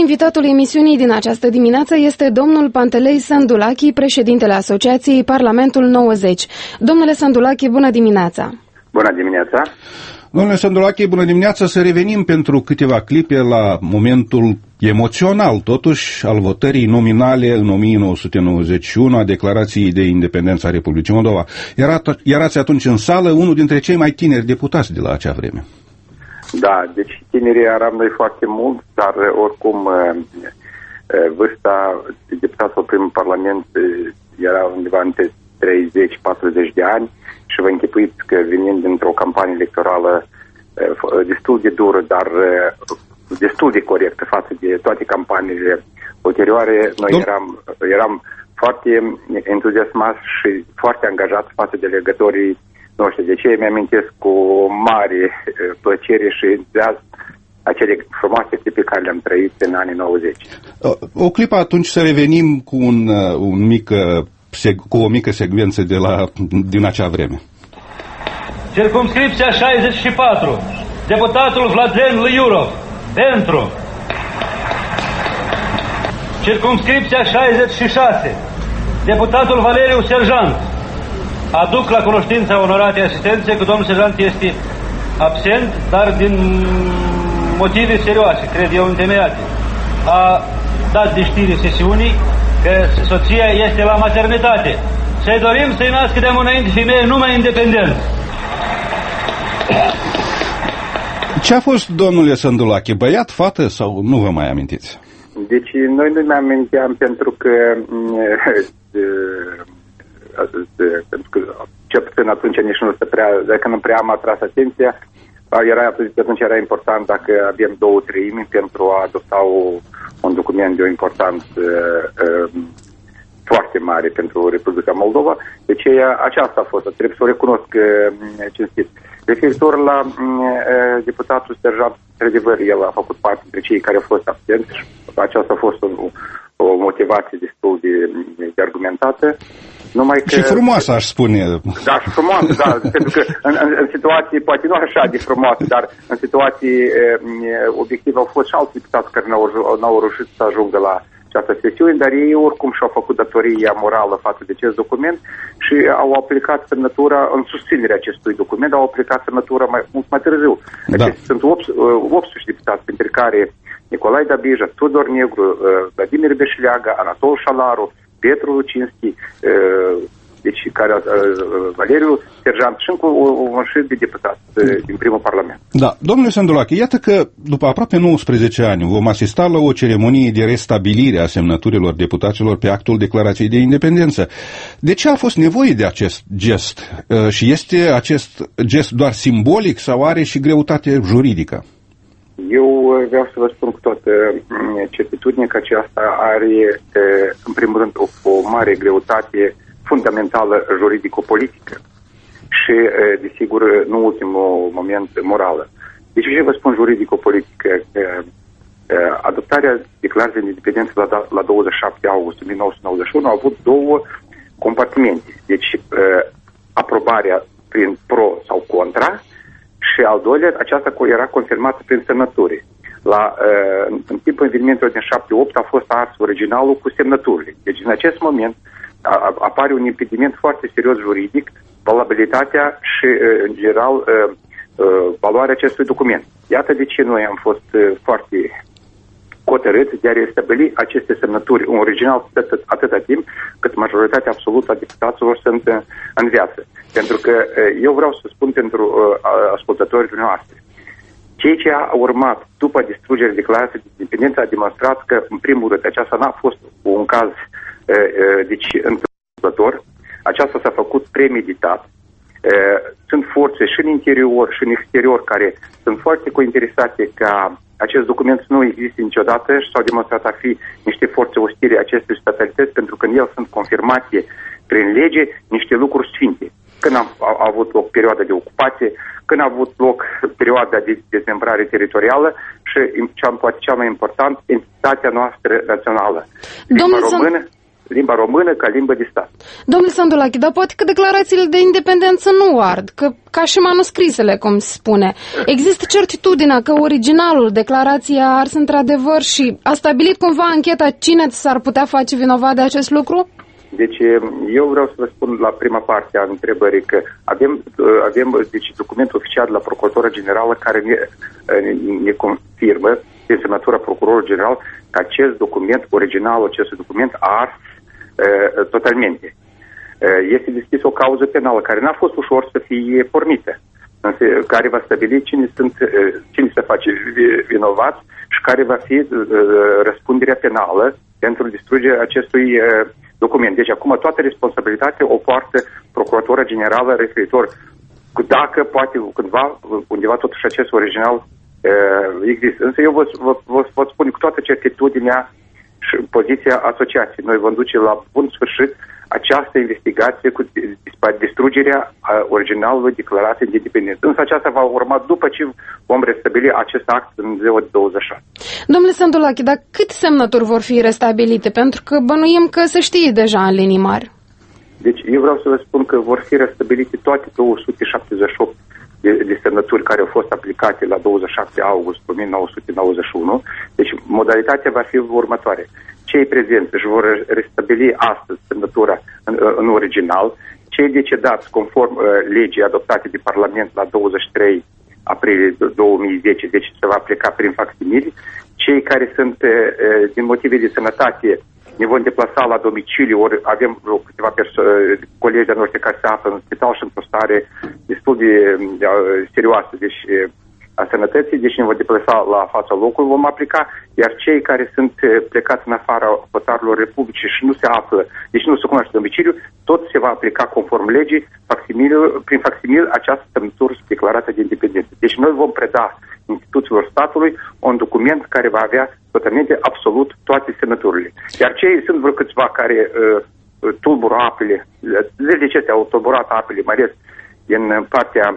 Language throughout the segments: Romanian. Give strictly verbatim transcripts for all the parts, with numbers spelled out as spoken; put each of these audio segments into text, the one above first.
Invitatul emisiunii din această dimineață este domnul Pantelei Sandulachi, președintele Asociației Parlamentul nouăzeci. Domnule Sandulachi, bună dimineața! Bună dimineața! Domnule Sandulachi, bună dimineața! Să revenim pentru câteva clipe la momentul emoțional, totuși, al votării nominale în o mie nouă sute nouăzeci și unu a Declarației de Independență a Republicii Moldova. Era, erați atunci în sală unul dintre cei mai tineri deputați de la acea vreme. Da, deci tinerii eram noi foarte mult, dar oricum vârsta deputatului primul parlament era undeva între treizeci patruzeci de ani și vă închipuiți că venind dintr-o campanie electorală destul de dură, dar destul de corectă față de toate campaniile ulterioare, noi Dom eram, eram foarte entuziasmați și foarte angajați față de legătorii noștri. De ce îmi amintesc cu mare plăcere și entuziasm acele frumoase clipe care le-am trăit în anii nouăzeci. O clipă atunci să revenim cu, un, un mic, cu o mică secvență de la, din acea vreme. Circumscripția șaizeci și patru. Deputatul Vladlen Liurov. Pentru. Circumscripția șaizeci și șase. Deputatul Valeriu Serjant. Aduc la cunoștința onoratei asistențe că domnul serjant este absent, dar din motive serioase, cred eu întemeiate. A dat de știre sesiunii că soția este la maternitate. Să-i dorim să-i nască de înainte femeie numai independentă. Ce a fost, domnule Sandulachi, băiat, fată sau nu vă mai amintiți? Deci noi nu mai aminteam pentru că pentru că cel puțin atunci nici nu se prea, dacă nu prea am atras atenția, era, atunci era important dacă avem două treimi pentru a adopta o, un document de o importanță uh, foarte mare pentru Republica Moldova. Deci aceasta a fost, trebuie să o recunosc uh, cinstit. Referitor la uh, deputatul Serjant, într-adevăr, el a făcut parte dintre cei care au fost absenți și aceasta a fost un, o motivație destul de, de argumentată. Numai că, și frumoasă, aș spune. Da, și frumoasă, da, pentru că în, în, în situații, poate nu așa de frumoase, dar în situații e, obiective au fost și alți deputați care n-au, n-au reușit să ajungă la această sesiune, dar ei oricum și-au făcut datoria morală față de acest document și au aplicat semnătura în susținerea acestui document, au aplicat semnătura mai, mult mai târziu. Da. Sunt optsprezece deputați, printre care Nicolae Dabija, Tudor Negru, Vladimir Beșleaga, Anatol Șalaru, Petru Lucinski, deci care, Valeriu Serjant și încă un șef de deputat din primul parlament. Da, domnule Sandulachi, iată că după aproape nouăsprezece ani vom asista la o ceremonie de restabilire a semnăturilor deputaților pe actul Declarației de Independență. De ce a fost nevoie de acest gest? Și este acest gest doar simbolic sau are și greutate juridică? Eu vreau să vă spun cu toată certitudine că aceasta are, în primul rând, o, o mare greutate fundamentală juridico-politică și, desigur, nu ultimul moment, morală. Deci, ce vă spun juridico-politică? Adoptarea Declarației de Independență la, la douăzeci și șapte august o mie nouă sute nouăzeci și unu a avut două compartimente. Deci, aprobarea prin pro sau contra, și al doilea, aceasta era confirmată prin semnături. La, în timpul evenimentelor din șapte opt a fost ars originalul cu semnăturile. Deci, în acest moment, apare un impediment foarte serios juridic, valabilitatea și, în general, valoarea acestui document. Iată de ce noi am fost foarte hotărâți de a restabili aceste semnături în original atât, atâta timp cât majoritatea absolută a deputaților sunt în, în viață. Pentru că eu vreau să spun pentru ascultătorii noastre. Ceea ce a urmat după distrugerea Declarației de Independență a demonstrat că, în primul rând, aceasta n-a fost un caz deci întâmplător, aceasta s-a făcut premeditat. Sunt forțe și în interior și în exterior care sunt foarte cointeresate ca acest document nu există niciodată și s-au demonstrat a fi niște forțe ostile acestei statalități pentru că în el sunt confirmate prin lege niște lucruri sfinte. Când a, a, a avut loc perioada de ocupație, când a avut loc perioada de dezmembrare teritorială și, cea, poate cea mai important, entitatea noastră națională. Limba română, limba română ca limbă de stat. Domnule Sandulache, dar poate că declarațiile de independență nu ard, că ca și manuscrisele, cum se spune. Există certitudinea că originalul declarației a ars într-adevăr și a stabilit cumva ancheta cine s-ar putea face vinovat de acest lucru? Deci eu vreau să vă spun la prima parte a întrebării că avem, avem deci, documentul oficial de la Procuratura Generală care ne, ne confirmă din semnătura Procurorului General că acest document, originalul acestui document a ars uh, totalmente. Uh, este deschis o cauză penală care n-a fost ușor să fie pornită, însă care va stabili cine, sunt, uh, cine se face vinovat și care va fi uh, răspunderea penală pentru distrugerea acestui uh, document. Deci acum toată responsabilitatea o poartă Procuratura Generală referitor dacă poate cândva, undeva totuși acest original uh, există. Însă eu vă, vă, vă, vă spun cu toată certitudinea și poziția asociației. Noi vom duce la bun sfârșit această investigație cu distrugerea uh, originalului declarației de independență. Însă aceasta va urma după ce vom restabili acest act în ziua de douăzeci și șase. Domnule Sandulache, dar câte semnături vor fi restabilite? Pentru că bănuim că se știe deja în linii mari. Deci eu vreau să vă spun că vor fi restabilite toate două sute șaptezeci și opt de, de semnături care au fost aplicate la douăzeci și șapte august o mie nouă sute nouăzeci și unu. Deci modalitatea va fi următoare. Cei prezenți își vor restabili astăzi semnătura în, în original. Cei decedați conform uh, legii adoptate de Parlament la douăzeci și trei aprilie două mii zece, deci se va aplica prin facsimili. Cei care sunt uh, din motive de sănătate ne vom deplasa la domiciliu, ori avem câteva perso- colegi de noștri care se află în spital și într-o stare destul de uh, serioasă, deci uh, a sănătății, deci ne vom deplasa la fața locului, vom aplica, iar cei care sunt plecați în afara hotarelor Republicii și nu se află, deci nu se cunoaște domiciliu, tot se va aplica conform legii, prin facsimil această semnătură declarată de independență. Deci noi vom preda instituțiilor statului un document care va avea totalmente absolut toate semnăturile. Iar cei sunt vreo câțiva care uh, tulbură apele, zeci de acestea au tulburat apele, mai ales din partea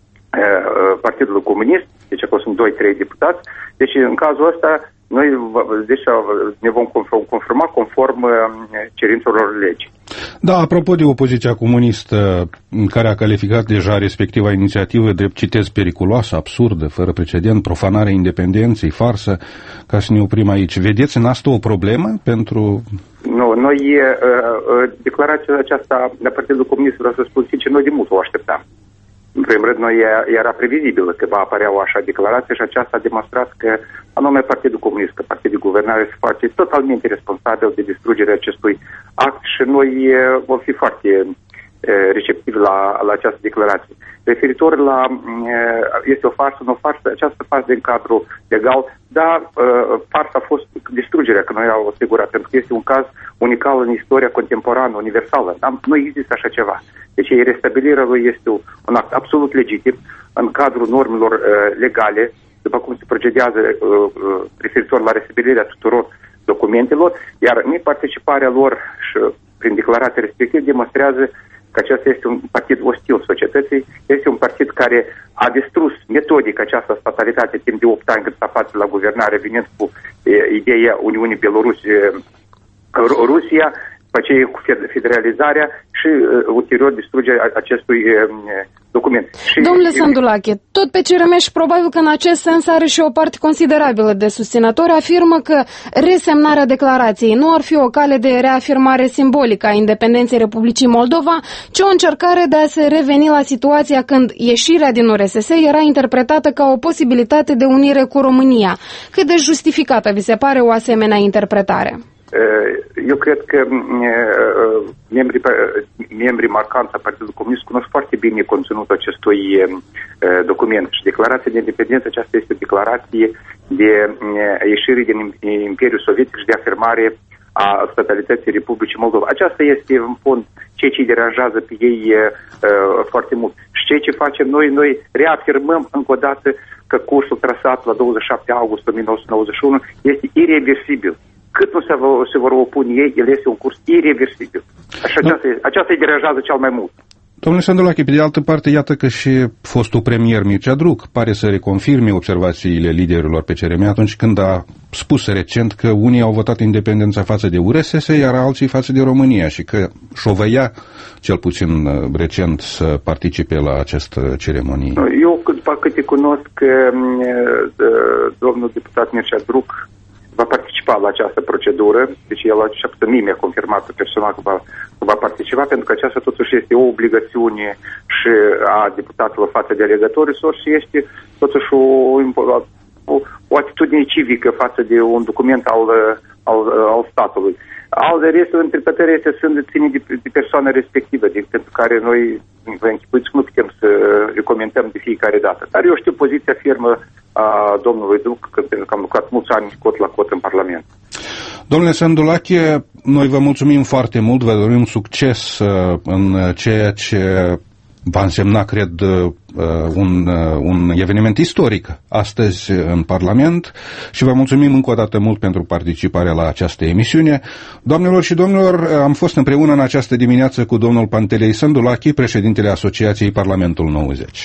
Partidul Comunist, deci acolo sunt doi trei deputați, deci în cazul ăsta noi deci, ne vom confirma conform cerințelor legii. Da, apropo de opoziția comunistă care a calificat deja respectiva inițiativă drept, citez, periculoasă, absurdă, fără precedent, profanarea independenței, farsă, ca să ne oprim aici. Vedeți în asta o problemă pentru... Nu, noi declarația aceasta de Partidul Comunist, vreau să spun sincer, noi de mult o așteptam. În primul rând, noi era previzibil că va apărea o așa declarație și aceasta a demonstrat că anume Partidul Comunist, că Partidul Guvernare se face totalmente responsabil de distrugerea acestui act și noi vom fi foarte receptivi la, la această declarație. Referitor la este o farsă, nu o farsă, această farsă din cadru legal, dar farsa a fost distrugerea, că noi au asigurat, pentru că este un caz unical în istoria contemporană, universală. Nu există așa ceva. Deci restabilirea lui este un act absolut legitim în cadrul normelor uh, legale, după cum se procedează uh, uh, referitor la restabilirea tuturor documentelor, iar neparticiparea lor și prin declarația respectivă demonstrează că acesta este un partid ostil societății, este un partid care a distrus metodic această statalitate timp de opt ani cât s-a aflat la guvernare, venind cu uh, ideea Uniunii Belarus-Rusia, după aceea cu federalizarea și uh, ulterior distrugerea acestui uh, document. Și, Domnule Sandulache, tot P C R M și probabil că în acest sens are și o parte considerabilă de susținători, afirmă că resemnarea declarației nu ar fi o cale de reafirmare simbolică a independenței Republicii Moldova, ci o încercare de a se reveni la situația când ieșirea din U R S S era interpretată ca o posibilitate de unire cu România. Cât de justificată vi se pare o asemenea interpretare? Eu cred că membrii, membrii marcanți a Partidului Comunist cunosc foarte bine conținutul acestui document și declarația de independență aceasta este o declarație de ieșire din Imperiul Sovietic și de afirmare a statalității Republicii Moldova. Aceasta este, în fond, ceea ce îi deranjează pe ei foarte mult. Și ceea ce facem noi, noi reafirmăm încă o dată că cursul trasat la douăzeci și șapte august o mie nouă sute nouăzeci și unu este ireversibil. Cât nu se, se vor opune ei, el este un curs ireversibil. Așa, aceasta, aceasta îi deranjează cel mai mult. Domnule Sândulache, pe de altă parte, iată că și fostul premier Mircea Druc pare să reconfirme observațiile liderilor P C R M atunci când a spus recent că unii au votat independența față de U R S S, iar alții față de România și că șovăia, cel puțin recent, să participe la această ceremonie. Eu, după câte cunosc, domnul deputat Mircea Druc va participa la această procedură, deci el a mie mi-a confirmat personal că va, că va participa, pentru că aceasta totuși este o obligațiune și a deputatului față de alegătorii săi și este totuși o, o, o atitudine civică față de un document al, al, al statului. Al de restul interpretării este sunt ține de, de persoana respectivă, de, pentru care noi vă închipuiți că nu putem să comentăm de fiecare dată. Dar eu știu poziția firmă a domnului Druc, pentru că am lucrat mulți ani cot la cot în Parlament. Domnule Sândulache, noi vă mulțumim foarte mult, vă dorim succes în ceea ce va însemna, cred, un, un eveniment istoric astăzi în Parlament și vă mulțumim încă o dată mult pentru participarea la această emisiune. Doamnelor și domnilor, am fost împreună în această dimineață cu domnul Pantelei Sândulache, președintele Asociației Parlamentul nouăzeci.